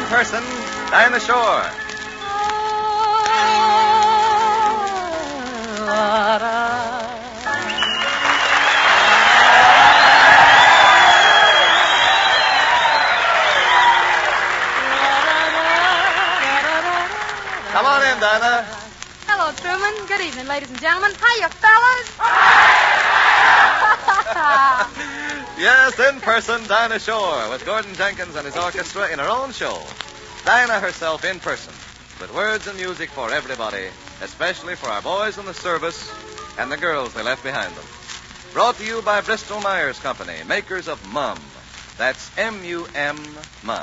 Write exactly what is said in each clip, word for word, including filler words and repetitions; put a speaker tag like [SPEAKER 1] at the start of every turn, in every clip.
[SPEAKER 1] person, Dinah Shore. Come on in, Dinah.
[SPEAKER 2] Hello, Truman. Good evening, ladies and gentlemen. Hiya, fellas.
[SPEAKER 1] Yes, in person, Dinah Shore, with Gordon Jenkins and his orchestra in her own show. Dinah herself in person, with words and music for everybody, especially for our boys in the service and the girls they left behind them. Brought to you by Bristol Myers Company, makers of Mum. That's M U M, Mum.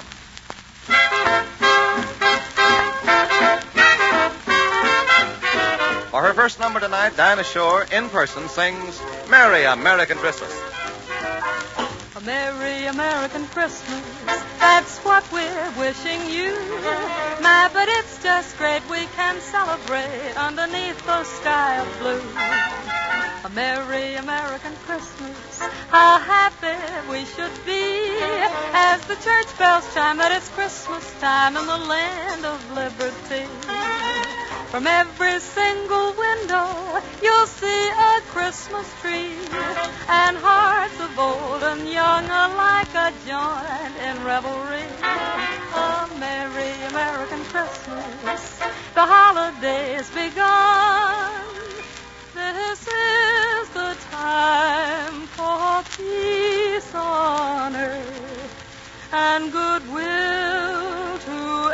[SPEAKER 1] For her first number tonight, Dinah Shore, in person, sings Merry American Christmas.
[SPEAKER 3] A Merry American Christmas, that's what we're wishing you. My, but it's just great we can celebrate underneath the sky of blue. A Merry American Christmas, how happy we should be as the church bells chime that it's Christmas time in the land of liberty. From every single window you'll see a Christmas tree, and hearts of old and young alike are joined in revelry. A Merry American Christmas, the holidays begun. This is the time for peace on earth and goodwill to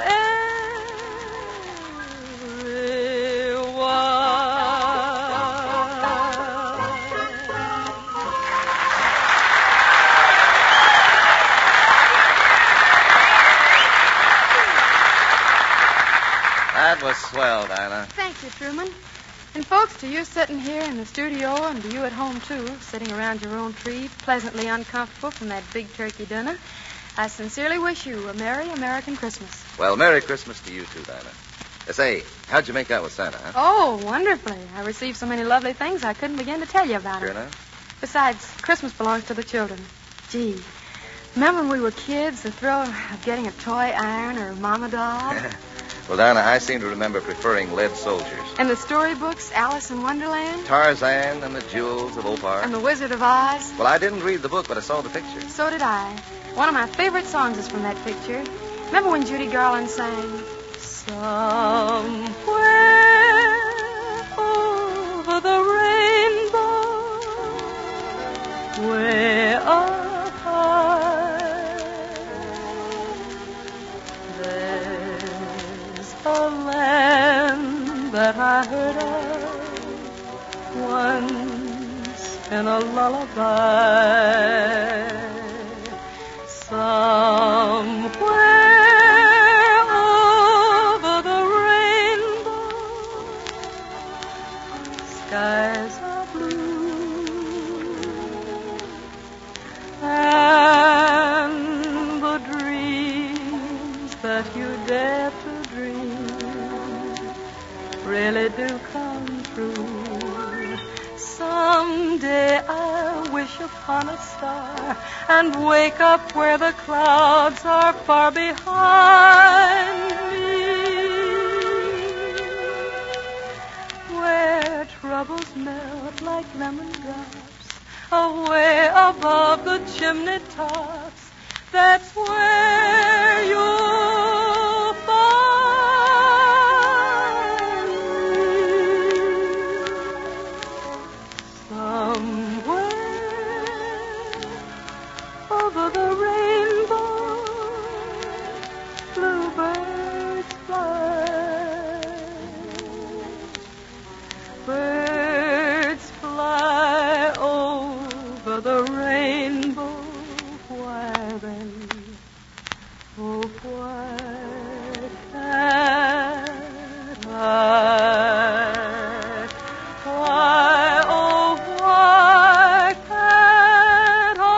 [SPEAKER 1] That was swell, Dinah.
[SPEAKER 2] Thank you, Truman. And, folks, to you sitting here in the studio and to you at home, too, sitting around your own tree, pleasantly uncomfortable from that big turkey dinner, I sincerely wish you a Merry American Christmas.
[SPEAKER 1] Well, Merry Christmas to you, too, Dinah. Uh, say, how'd you make out with Santa, huh?
[SPEAKER 2] Oh, wonderfully. I received so many lovely things I couldn't begin to tell you about
[SPEAKER 1] Sure
[SPEAKER 2] it.
[SPEAKER 1] enough.
[SPEAKER 2] Besides, Christmas belongs to the children. Gee, remember when we were kids, the thrill of getting a toy iron or mama doll?
[SPEAKER 1] Well, Dinah, I seem to remember preferring lead soldiers.
[SPEAKER 2] And the storybooks, Alice in Wonderland?
[SPEAKER 1] Tarzan and the Jewels of Opar.
[SPEAKER 2] And the Wizard of Oz?
[SPEAKER 1] Well, I didn't read the book, but I saw the picture.
[SPEAKER 2] So did I. One of my favorite songs is from that picture. Remember when Judy Garland sang,
[SPEAKER 3] Somewhere over the rainbow, way up high, there's a land that I heard of once in a lullaby. Somewhere skies are blue, and the dreams that you dare to dream really do come true. Someday I'll wish upon a star and wake up where the clouds are far behind me, where troubles melt like lemon drops away above the chimney tops. That's where you'll find me. Somewhere over the rainbow, bluebirds fly. Birds fly over the rainbow. Why then, oh, why can't I? Why, oh, why can't I?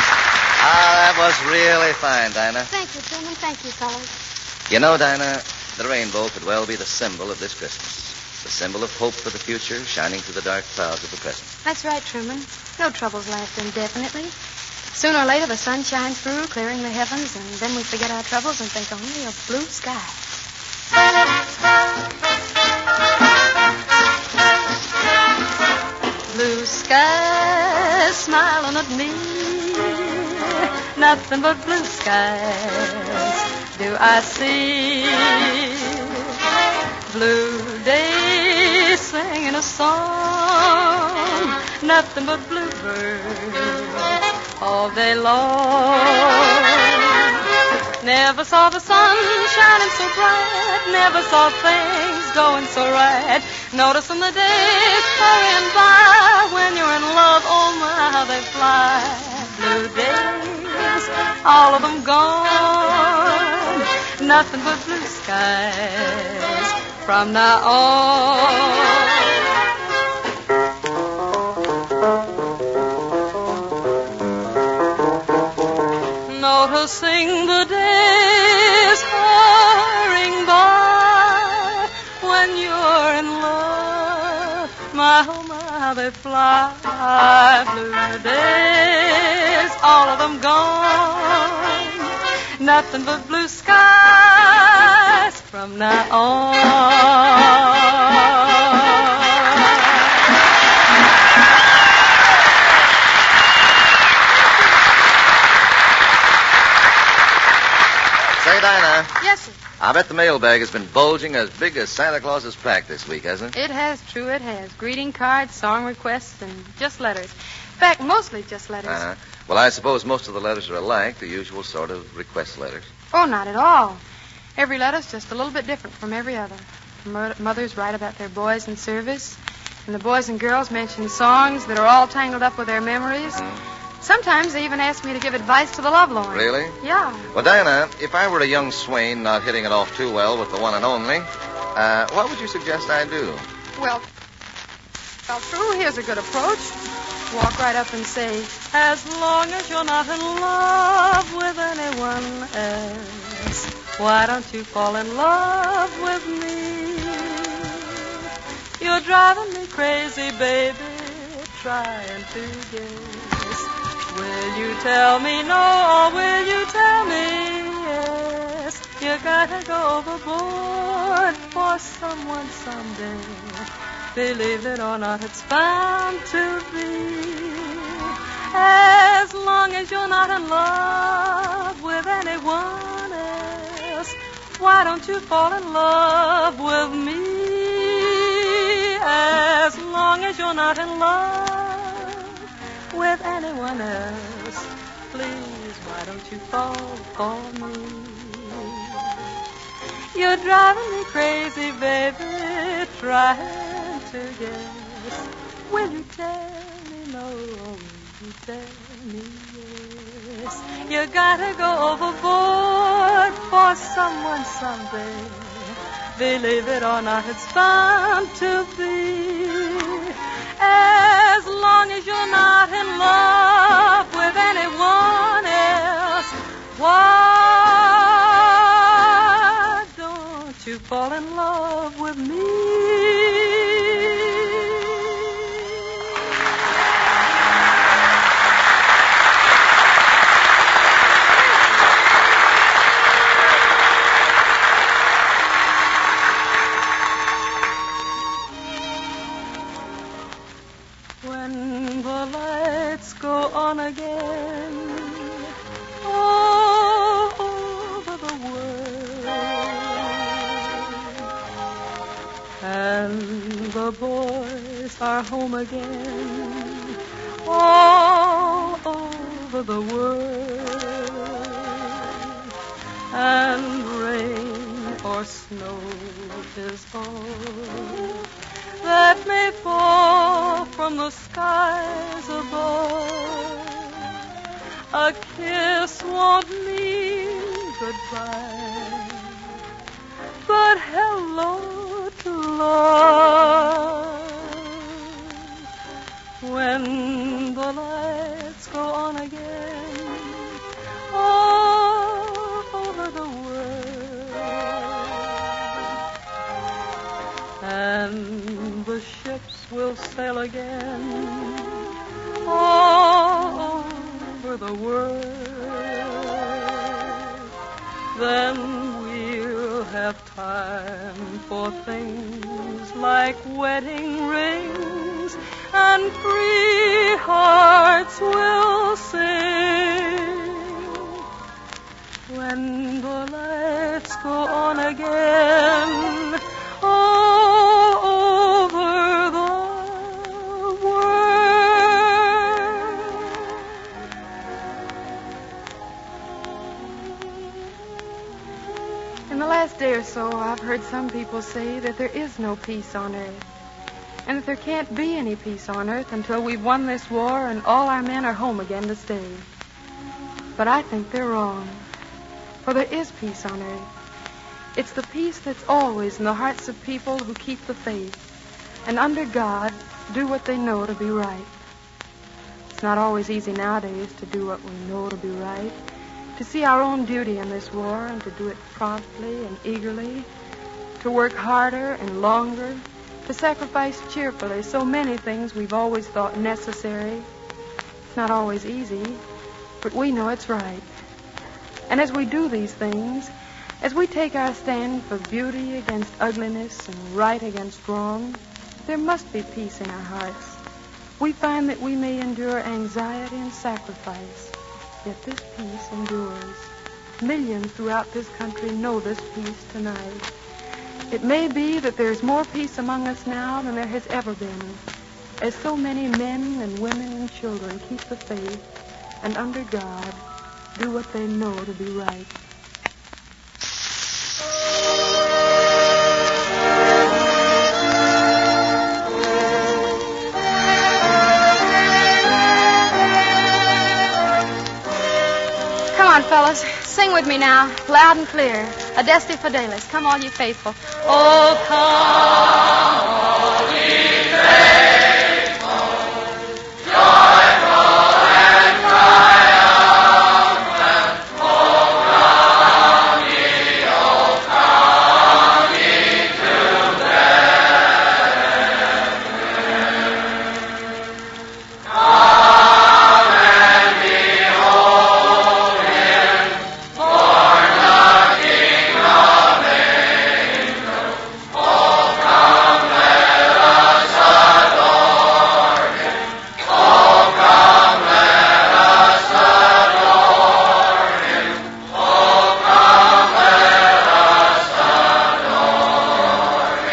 [SPEAKER 1] Ah, that was really fine, Dinah.
[SPEAKER 2] Thank you, Truman. Thank you, fellas.
[SPEAKER 1] You know, Dinah, The rainbow could well be the symbol of this Christmas. The symbol of hope for the future, shining through the dark clouds of the present.
[SPEAKER 2] That's right, Truman. No troubles last indefinitely. Sooner or later, the sun shines through, clearing the heavens, and then we forget our troubles and think only of blue sky. Blue skies smiling at me, nothing but blue skies do I see. Blue days singing a song, nothing but bluebirds all day long. Never saw the sun shining so bright, never saw things going so right. Noticing the days hurrying by, when you're in love, oh my, how they fly. Blue days, all of them gone, nothing but blue skies from now on. Noticing the days hurrying by, when you're in love, my, oh my, they fly. Blue days, all of them gone, nothing but blue skies from now on.
[SPEAKER 1] Say, Dinah.
[SPEAKER 2] Yes, sir.
[SPEAKER 1] I bet the mailbag has been bulging as big as Santa Claus's pack this week, hasn't it?
[SPEAKER 2] It has, true, it has. Greeting cards, song requests, and just letters. In fact, mostly just letters.
[SPEAKER 1] Uh-huh. Well, I suppose most of the letters are alike, the usual sort of request letters.
[SPEAKER 2] Oh, not at all. Every letter's just a little bit different from every other. Mo- Mothers write about their boys in service, and the boys and girls mention songs that are all tangled up with their memories.
[SPEAKER 1] Mm.
[SPEAKER 2] Sometimes they even ask me to give advice to the lovelorn.
[SPEAKER 1] Really?
[SPEAKER 2] Yeah.
[SPEAKER 1] Well, Diana, if I were a young swain not hitting it off too well with the one and only, uh, what would you suggest I do?
[SPEAKER 2] Well, well, true, here's a good approach. Walk right up and say,
[SPEAKER 3] as long as you're not in love with anyone else, why don't you fall in love with me? You're driving me crazy, baby, trying to guess. Will you tell me no, or will you tell me yes? You gotta go overboard for someone someday. Believe it or not, it's bound to be. As long as you're not in love with anyone else, why don't you fall in love with me? As long as you're not in love with anyone else, please, why don't you fall for me? You're driving me crazy, baby, trying to guess. Will you tell me no, or will you tell me yes? You gotta go overboard for someone someday. Believe it or not, it's bound to be. As long as you're not in love with anyone else, why don't you fall in love with me? When the lights go on again all over the world, and the boys are home again all over the world, and rain or snow is all that may fall from the skies above. A kiss won't mean goodbye, but hello to love. When the lights go on again all over the world, then the ships will sail again all over the world. Then we'll have time for things like wedding rings, and free hearts will sing when the lights go on again all over the world.
[SPEAKER 2] In the last day or so, I've heard some people say that there is no peace on earth, and that there can't be any peace on earth until we've won this war and all our men are home again to stay. But I think they're wrong, for there is peace on earth. It's the peace that's always in the hearts of people who keep the faith and under God do what they know to be right. It's not always easy nowadays to do what we know to be right, to see our own duty in this war and to do it promptly and eagerly, to work harder and longer, to sacrifice cheerfully so many things we've always thought necessary. It's not always easy, but we know it's right. And as we do these things, as we take our stand for beauty against ugliness and right against wrong, there must be peace in our hearts. We find that we may endure anxiety and sacrifice, yet this peace endures. Millions throughout this country know this peace tonight. It may be that there's more peace among us now than there has ever been, as so many men and women and children keep the faith and under God do what they know to be right. Come on, fellas. Sing with me now, loud and clear. Adeste Fidelis. Come, all you faithful.
[SPEAKER 3] Oh, come, all ye faithful, joyful and triumphant. Oh, come ye, oh, come ye to Bethlehem. Come and behold him, born the King of angels. Oh, come, let us adore him. Oh, come, let us adore him. Oh, come, let us adore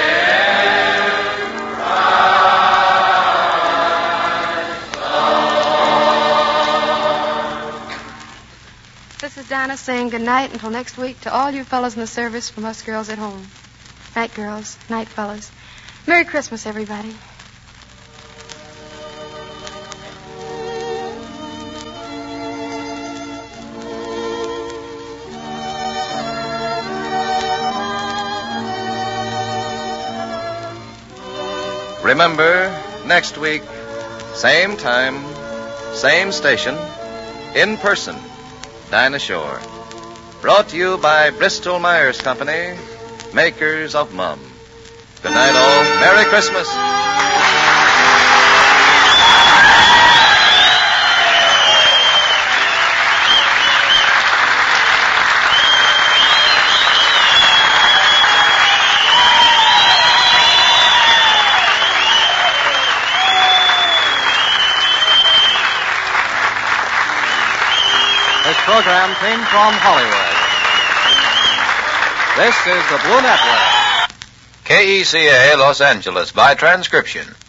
[SPEAKER 3] him.
[SPEAKER 2] This is Dinah saying good night until next week to all you fellas in the service from us girls at home. Night, girls. Night, fellas. Merry Christmas, everybody.
[SPEAKER 1] Remember, next week, same time, same station, in person, Dinah Shore. Brought to you by Bristol Myers Company, makers of Mum. Good night, all. Merry Christmas.
[SPEAKER 4] This program came from Hollywood. This is the Blue Network.
[SPEAKER 5] K E C A, Los Angeles, by transcription.